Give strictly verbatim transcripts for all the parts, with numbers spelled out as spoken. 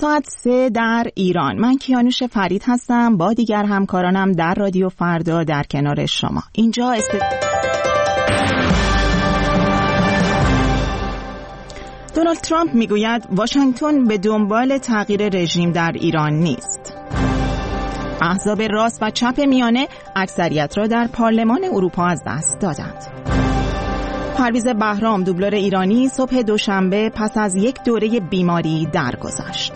ساعت سه در ایران. من کیانوش فرید هستم با دیگر همکارانم در رادیو فردا در کنار شما. اینجا است... دونالد ترامپ میگوید واشنگتن به دنبال تغییر رژیم در ایران نیست. احزاب راست و چپ میانه اکثریت را در پارلمان اروپا از دست دادند. پرویز بهرام دوبلور ایرانی صبح دوشنبه پس از یک دوره بیماری درگذشت.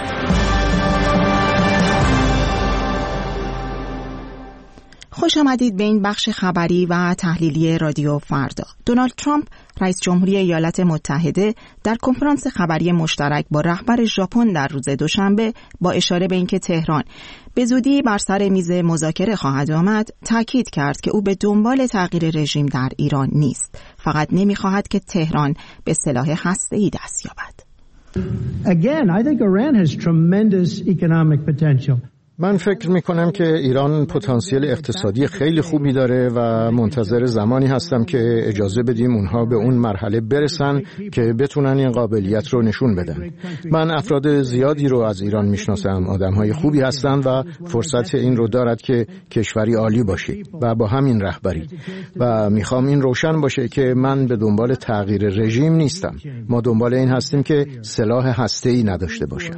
خوش آمدید به این بخش خبری و تحلیلی رادیو فردا. دونالد ترامپ رئیس جمهوری ایالات متحده در کنفرانس خبری مشترک با رهبر ژاپن در روز دوشنبه با اشاره به اینکه تهران به زودی بر سر میز مذاکره خواهد آمد، تاکید کرد که او به دنبال تغییر رژیم در ایران نیست، فقط نمی‌خواهد که تهران به سلاح هسته‌ای دست یابد. Again, I think Iran has tremendous economic potential. من فکر میکنم که ایران پتانسیل اقتصادی خیلی خوبی داره و منتظر زمانی هستم که اجازه بدیم اونها به اون مرحله برسن که بتونن این قابلیت رو نشون بدن. من افراد زیادی رو از ایران میشناسم، آدمهای خوبی هستن و فرصت این رو دارد که کشوری عالی باشه و با همین رهبری و میخوام این روشن باشه که من به دنبال تغییر رژیم نیستم. ما دنبال این هستیم که سلاح هسته‌ای نداشته باشه.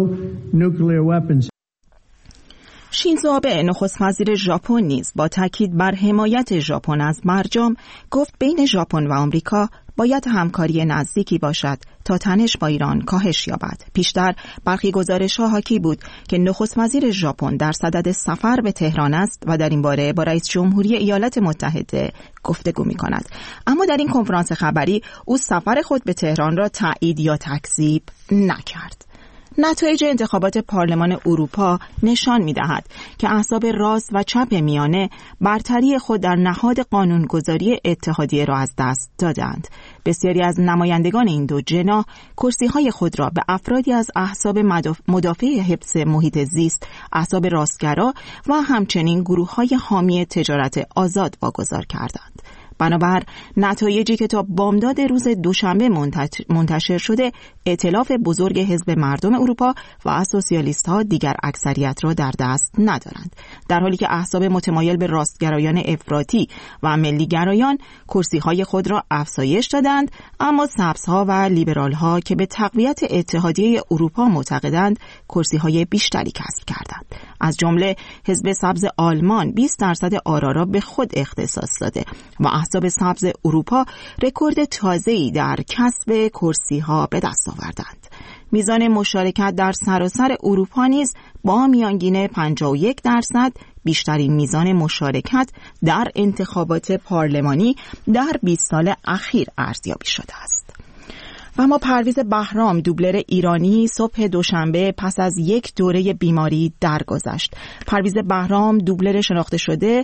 شینزو آبه نخست وزیر ژاپن نیز با تاکید بر حمایت ژاپن از برجام گفت بین ژاپن و آمریکا باید همکاری نزدیکی باشد تا تنش با ایران کاهش یابد. پیشتر برخی گزارش‌ها حاکی بود که نخست وزیر ژاپن در صدد سفر به تهران است و در این باره با رئیس جمهوری ایالات متحده گفتگو می‌کند. اما در این کنفرانس خبری او سفر خود به تهران را تایید یا تکذیب نکرد. نتایج انتخابات پارلمان اروپا نشان می‌دهد که احزاب راست و چپ میانه برتری خود در نهاد قانونگذاری اتحادیه را از دست دادند. بسیاری از نمایندگان این دو جناح کرسی‌های خود را به افرادی از احزاب مدافع حفظ محیط زیست، احزاب راستگرا و همچنین گروه‌های حامی تجارت آزاد واگذار کردند. بنابر نتایجی که تا بامداد روز دوشنبه منتشر شده، ائتلاف بزرگ حزب مردم اروپا و سوسیالیست‌ها دیگر اکثریت را در دست ندارند، در حالی که احزاب متمایل به راستگرایان افراطی و ملیگرایان کرسی‌های خود را افزایش دادند، اما سبزها و لیبرال‌ها که به تقویت اتحادیه اروپا معتقدند کرسی‌های بیشتری کسب کردند. از جمله حزب سبز آلمان بیست درصد آرا را به خود اختصاص داده و احزاب سبز اروپا رکورد تازه‌ای در کسب کرسی‌ها به دست آوردند. میزان مشارکت در سراسر اروپا نیز با میانگین پنجاه و یک درصد بیشترین میزان مشارکت در انتخابات پارلمانی در بیست سال اخیر ارزیابی شده است. و اما پرویز بهرام دوبلر ایرانی صبح دوشنبه پس از یک دوره بیماری درگذشت. پرویز بهرام دوبلر شناخته شده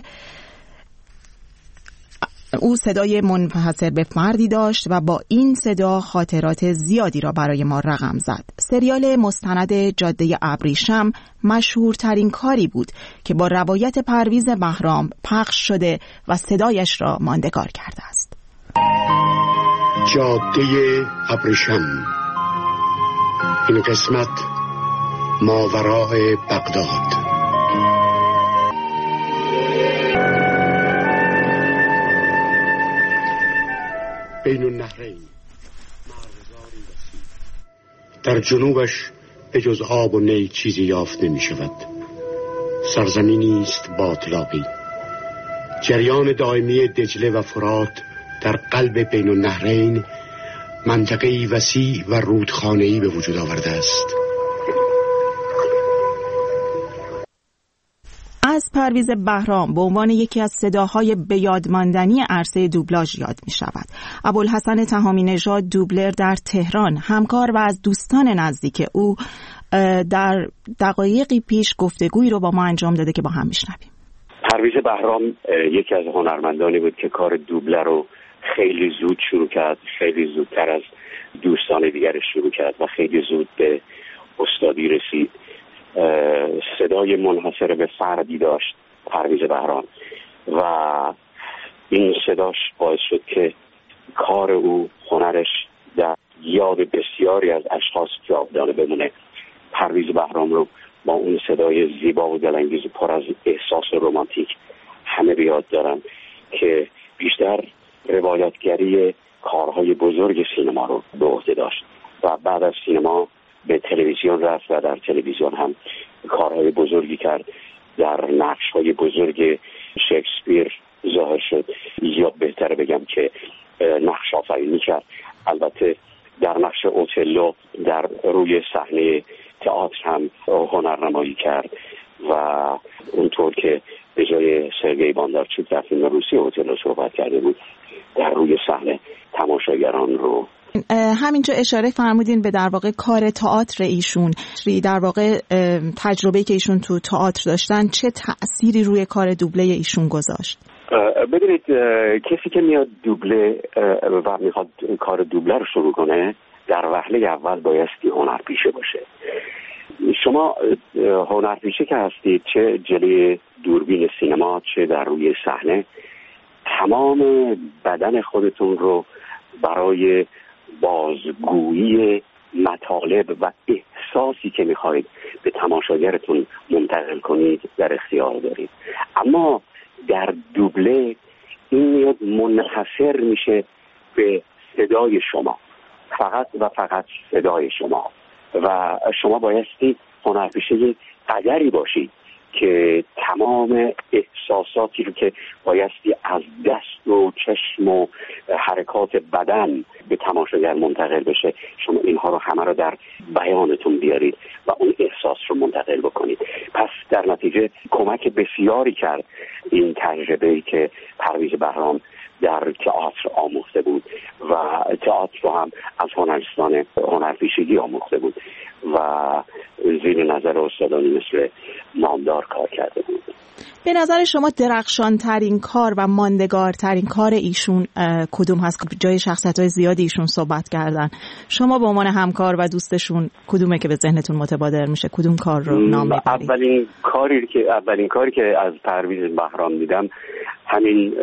او صدای منحصر به فردی داشت و با این صدا خاطرات زیادی را برای ما رقم زد. سریال مستند جاده ابریشم مشهورترین کاری بود که با روایت پرویز بهرام پخش شده و صدایش را ماندگار کرده است. جاده ابریشم، این قسمت ماوراء بغداد. بین النهرین، مرغزاری وسیع. در جنوبش به جز آب و نی چیزی یافت نمی شود. سرزمینی است باطلاقی. جریان دائمی دجله و فرات در قلب بین النهرین منطقه‌ای وسیع و رودخانه‌ای به وجود آورده است. از پرویز بهرام به عنوان یکی از صداهای بیادماندنی عرصه دوبلاژ یاد می شود. ابوالحسن تهامی نژاد دوبلر در تهران، همکار و از دوستان نزدیک او، در دقایقی پیش گفتگویی رو با ما انجام داده که با هم میشنویم. پرویز بهرام یکی از هنرمندانی بود که کار دوبله رو خیلی زود شروع کرد، خیلی زودتر از دوستان دیگرش شروع کرد و خیلی زود به استادی رسید. صدای منحصر به فردی داشت پرویز بهرام و این صداش باعث شد که کار او، هنرش در یاد بسیاری از اشخاص جاودانه بمونه. پرویز بهرام رو با اون صدای زیبا و دلانگیز پر از احساس رمانتیک همه بیاد دارن که بیشتر روایتگری کارهای بزرگ سینما رو به عهده داشت و بعد از سینما به تلویزیون رفت و در تلویزیون هم کارهای بزرگی کرد، در نقش‌های بزرگ شکسپیر ظاهر شد، یا بهتره بگم که نقش آفرینی کرد. البته در نقش اوتلو در روی صحنه تئاتر هم هنرنمایی کرد و اونطور که به جای سرگئی باندارچوک در فیلم روسی اوتلو صحبت کرده بود، در روی صحنه تماشاگران رو. همینجا اشاره فرمودین به در واقع کار تئاتر ایشون، در واقع تجربه‌ای که ایشون تو تئاتر داشتن چه تأثیری روی کار دوبله ایشون گذاشت؟ ببینید، کسی که میاد دوبله و میخواد کار دوبله رو شروع کنه، در وهله اول بایستی هنرپیشه باشه. شما هنرپیشه که هستید، چه جلوی دوربین سینما چه در روی صحنه، تمام بدن خودتون رو برای بازگویی مطالب و احساسی که میخواید به تماشاگرتون منتقل کنید در اختیار دارید. اما در دوبله این میاد منحصر میشه به صدای شما، فقط و فقط صدای شما، و شما بایستی هنرپیشه قدری باشید که تمام احساساتی رو که بایستی از دست و چشم و حرکات بدن به تماشاگر منتقل بشه، شما اینها رو همه رو در بیانتون بیارید و اون احساس رو منتقل بکنید. پس در نتیجه کمک بسیاری کرد این تجربه‌ای که پرویز بهرام در تئاتر آموخته بود و تئاتر رو هم از هنرستان هنرپیشگی آموخته بود و زیر نظر استادانی مثل نامدار کار کرده بود. به نظر شما درخشان ترین کار و ماندگار ترین کار ایشون کدوم هست؟ جای شخصیت‌های زیادی ایشون صحبت کردن، شما به عنوان همکار و دوستشون کدومه که به ذهنتون متبادر میشه؟ کدوم کار رو نام میبرید؟ اولین کاری که اولین کاری که از پرویز بهرام دیدم همین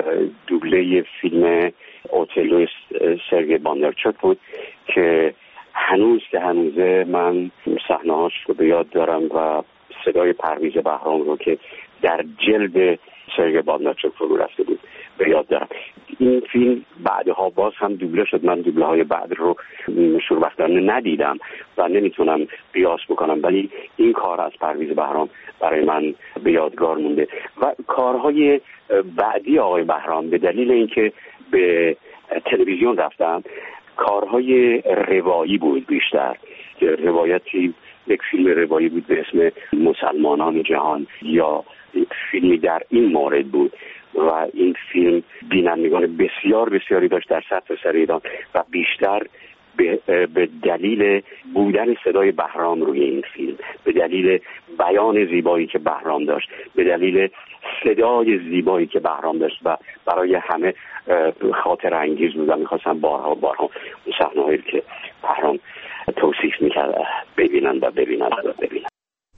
دوبله فیلم اوتلو سرگئی باندارچوک بود که هنوز که هنوزه من صحنه‌هاش رو به یاد دارم و صدای پرویز بهرام رو که در جلد سرگئی باندارچوک فرو رفته بود به یاد دارم. این فیلم بعدها باز هم دوبله شد. من دوبله های بعد رو شوربختانه ندیدم و نمیتونم قیاس بکنم، ولی این کار از پرویز بهرام برای من به یادگار مونده. و کارهای بعدی آقای بهرام به دلیل اینکه به تلویزیون رفتم، کارهای روایی بود بیشتر. روایتی، یک فیلم روایی بود به اسم مسلمانان جهان، یا فیلمی در این مورد بود و این فیلم بینندگان بسیار بسیاری داشت در سطح سر ایران و بیشتر به, به دلیل بودن صدای بهرام روی این فیلم، به دلیل بیان زیبایی که بهرام داشت، به دلیل صدای زیبایی که بهرام داشت و برای همه خاطر انگیز بود و میخواستم بارها بارها اون صحنه‌هایی که بهرام توصیف میکرد ببینن و ببینن و ببینن.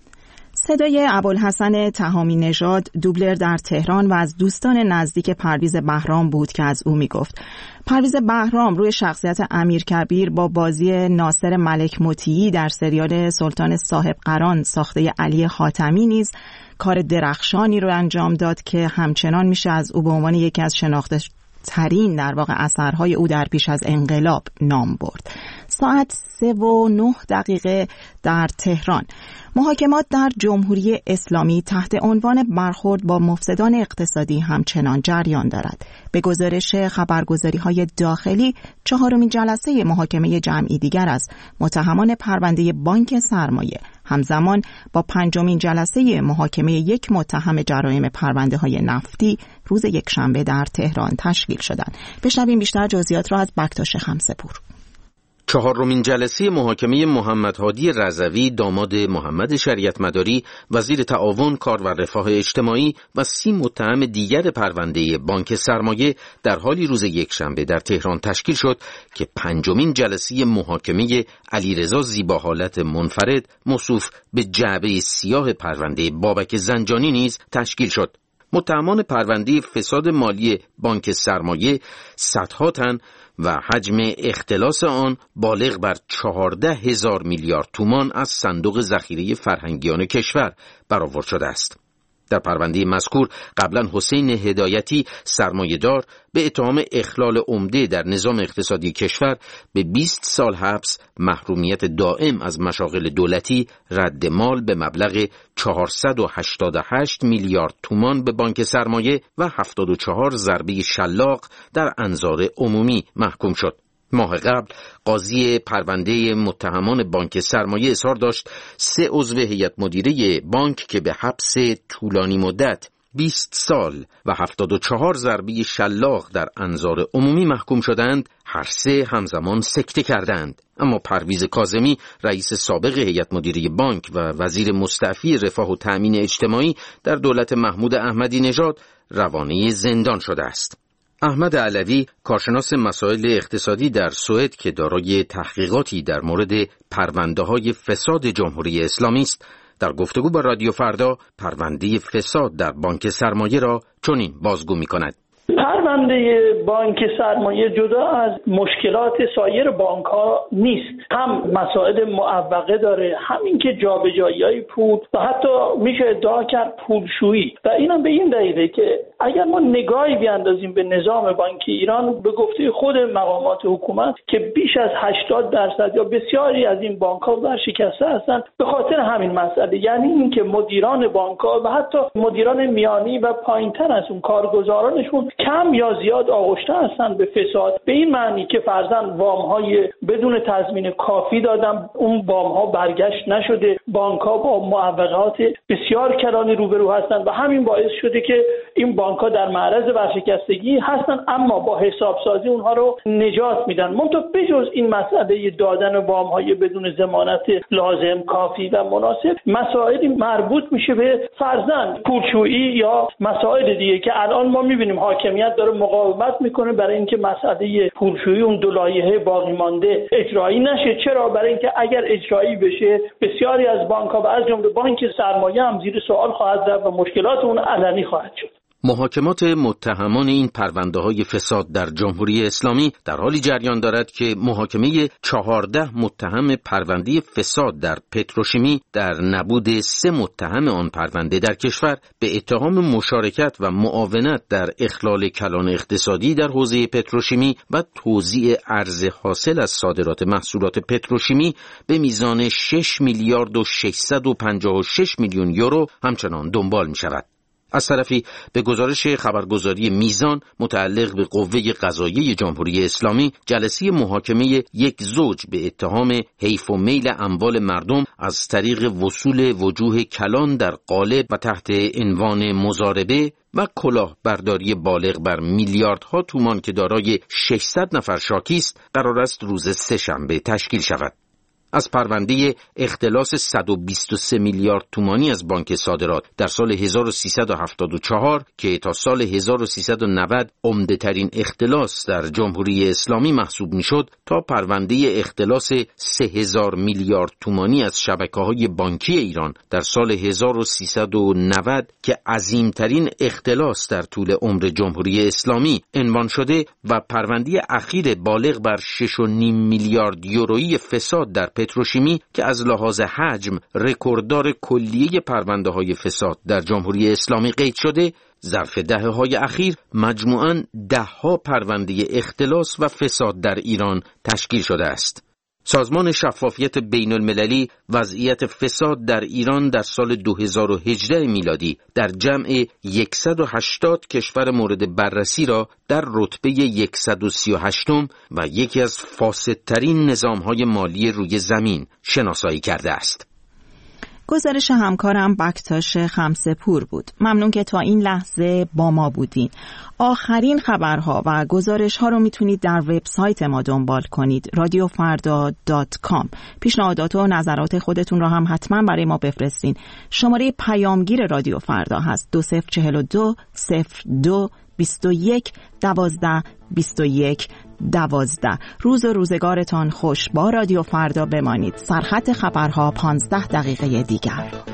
صدای ابوالحسن تهامی نژاد، دوبلر در تهران و از دوستان نزدیک پرویز بهرام بود که از او میگفت. پرویز بهرام روی شخصیت امیرکبیر با بازی ناصر ملک مطیعی در سریال سلطان صاحب قران ساخته علی حاتمی نیز کار درخشانی رو انجام داد که همچنان میشه از او به عنوان یکی از شناخته ترین در واقع اثرهای او در پیش از انقلاب نام برد. ساعت سه و نه دقیقه در تهران. محاکمات در جمهوری اسلامی تحت عنوان برخورد با مفسدان اقتصادی همچنان جریان دارد. به گزارش خبرگزاری‌های داخلی، چهارمین جلسه محاکمه جمعی دیگر از متهمان پرونده بانک سرمایه همزمان با پنجمین جلسه محاکمه یک متهم جرایم پرونده‌های نفتی روز یکشنبه در تهران تشکیل شدند. بشنویم بیشتر جزئیات را از بکتاش خمسه‌پور. چهارمین جلسه محاکمه محمد هادی رضوی داماد محمد شریعت مداری وزیر تعاون، کار و رفاه اجتماعی و سی متهم دیگر پرونده بانک سرمایه در حالی روز یکشنبه در تهران تشکیل شد که پنجمین جلسه محاکمه علیرضا زیباحالت منفرد موصوف به جعبه سیاه پرونده بابک زنجانی نیز تشکیل شد. متهمان پرونده فساد مالی بانک سرمایه صدها تن و حجم اختلاس آن بالغ بر چهارده هزار میلیارد تومان از صندوق ذخیره فرهنگیان کشور برآورد شده است. در پرونده مذکور قبلا حسین هدایتی سرمایه‌دار به اتهام اخلال عمده در نظام اقتصادی کشور به بیست سال حبس، محرومیت دائم از مشاغل دولتی، رد مال به مبلغ چهارصد و هشتاد و هشت میلیارد تومان به بانک سرمایه و هفتاد و چهار ضربه شلاق در انظار عمومی محکوم شد. ماه قبل قاضی پرونده متهمان بانک سرمایه اصرار داشت سه عضو هیئت مدیره بانک که به حبس طولانی مدت بیست سال و هفتاد و چهار ضربه شلاق در انظار عمومی محکوم شدند، هر سه همزمان سکته کردند. اما پرویز کاظمی رئیس سابق هیئت مدیره بانک و وزیر مستعفی رفاه و تأمین اجتماعی در دولت محمود احمدی نژاد روانه زندان شده است. احمد علوی کارشناس مسائل اقتصادی در سوئد که دارای تحقیقاتی در مورد پرونده‌های فساد جمهوری اسلامی است، در گفتگو با رادیو فردا پرونده فساد در بانک سرمایه را چنین بازگو می‌کند. پرونده بانک سرمایه جدا از مشکلات سایر بانک‌ها نیست. هم مسائل معوقه داره، همین که جابجایی‌های پول و حتی میشه ادعا کرد پولشویی. و اینم به این دلیله که اگر ما نگاهی بیاندازیم به نظام بانکی ایران، به گفته خود مقامات حکومت که بیش از هشتاد درصد یا بسیاری از این بانک‌ها ورشکسته هستند به خاطر همین مسئله، یعنی اینکه مدیران بانک‌ها و حتی مدیران میانی و پایین‌تر از اون کارگزارانشون کم یا زیاد آغشته هستند به فساد، به این معنی که فرضاً وام‌های بدون تضمین کافی دادن، اون وام‌ها برگشت نشده، بانک‌ها با معوقات بسیار کلانی روبرو هستند و همین باعث شده که این بانک‌ها در معرض ورشکستگی هستند، اما با حسابسازی اونها رو نجات میدن. منتها بجز این مسئله دادن وام‌های بدون ضمانت لازم، کافی و مناسب، مسائلی مربوط میشه به فرضاً پولشویی یا مسائل دیگه که الان ما می‌بینیم حاکمیت داره مقاومت میکنه برای اینکه مسئله پولشویی اون دو لایحه باقی مانده اجرایی نشه. چرا؟ برای اینکه اگر اجرایی بشه بسیاری از بانک‌ها و از جمله بانک سرمایه هم زیر سوال خواهد رفت و مشکلات اون علنی خواهد شد. محاکمات متهمان این پرونده‌های فساد در جمهوری اسلامی در حالی جریان دارد که محاکمه چهارده متهم پرونده فساد در پتروشیمی در نبود سه متهم آن پرونده در کشور به اتهام مشارکت و معاونت در اخلال کلان اقتصادی در حوزه پتروشیمی و توزیع ارز حاصل از صادرات محصولات پتروشیمی به میزان شش میلیارد و ششصد و پنجاه و شش میلیون یورو همچنان دنبال می‌شود. از طرفی به گزارش خبرگزاری میزان متعلق به قوه قضاییه جمهوری اسلامی، جلسه محاکمه یک زوج به اتهام حیف و میل اموال مردم از طریق وصول وجوه کلان در قالب و تحت عنوان مضاربه و کلاهبرداری بالغ بر میلیاردها تومان که دارای ششصد نفر شاکی است قرار است روز سه‌شنبه تشکیل شود. از پرونده اختلاس صد و بیست و سه میلیارد تومانی از بانک صادرات در سال هزار و سیصد و هفتاد و چهار که تا سال هزار و سیصد و نود عمده‌ترین اختلاس در جمهوری اسلامی محسوب می‌شد، تا پرونده اختلاس سه هزار میلیارد تومانی از شبکه‌های بانکی ایران در سال هزار و سیصد و نود که عظیم‌ترین اختلاس در طول عمر جمهوری اسلامی عنوان شده و پرونده اخیر بالغ بر شش و نیم میلیارد یورویی فساد در پتروشیمی که از لحاظ حجم رکورددار کلیه پرونده‌های فساد در جمهوری اسلامی قید شده، ظرف دهه‌های اخیر مجموعاً ده‌ها پرونده اختلاس و فساد در ایران تشکیل شده است. سازمان شفافیت بین المللی وضعیت فساد در ایران در سال دو هزار و هجده میلادی در جمع صد و هشتاد کشور مورد بررسی را در رتبه صد و سی و هشتم و یکی از فاسدترین نظام‌های مالی روی زمین شناسایی کرده است. گزارش همکارم بکتاش خمسه‌پور بود. ممنون که تا این لحظه با ما بودین. آخرین خبرها و گزارش‌ها رو میتونید در وبسایت ما دنبال کنید، رادیو فردا دات کام. پیشنهادات و نظرات خودتون رو هم حتما برای ما بفرستین. شماره پیامگیر رادیو فردا هست دو صفر چهل و دو صفر دو بیست و یک دوازده بیست و یک دوازده. روز و روزگارتان خوش. با رادیو فردا بمانید. سرخط خبرها پانزده دقیقه دیگر.